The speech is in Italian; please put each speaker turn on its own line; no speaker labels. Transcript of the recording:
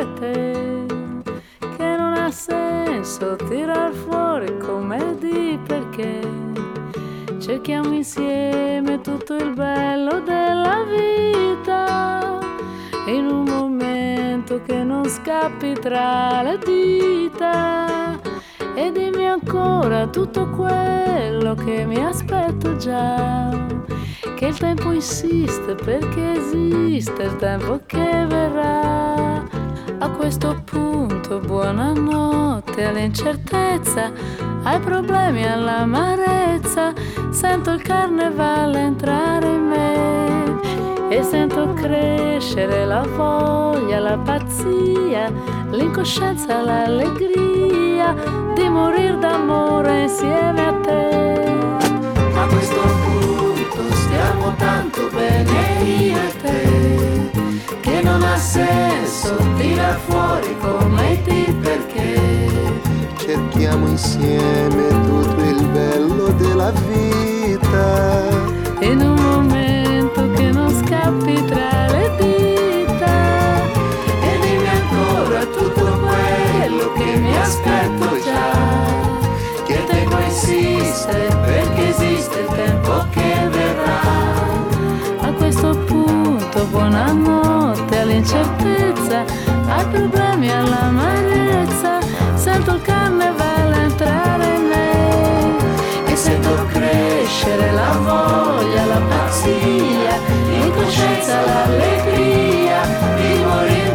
te, che non ha senso tirar fuori come di perché cerchiamo insieme tutto il bello della vita in un momento che non scappi tra le dita. E dimmi ancora tutto quello che mi aspetto già, che il tempo insiste perché esiste il tempo che verrà. A questo punto buonanotte all'incertezza, ai problemi, all'amarezza, sento il carnevale entrare in me e sento crescere la voglia, la pazzia, l'incoscienza, l'allegria di morir d'amore insieme a te. A questo punto stiamo tanto bene io e te, che non ha senso tirar fuori come di perché
cerchiamo insieme tutto il bello della vita
in un momento che non scappi tra le dita. E dimmi ancora tutto quello che mi aspetto già, che il tempo insiste perché esiste il tempo che verrà. A questo punto buonanotte all'incertezza, ai problemi, all'amarezza, sento il carnevale entrare in me e sento crescere la voglia, la pazzia, l'incoscienza, l'allegria di morire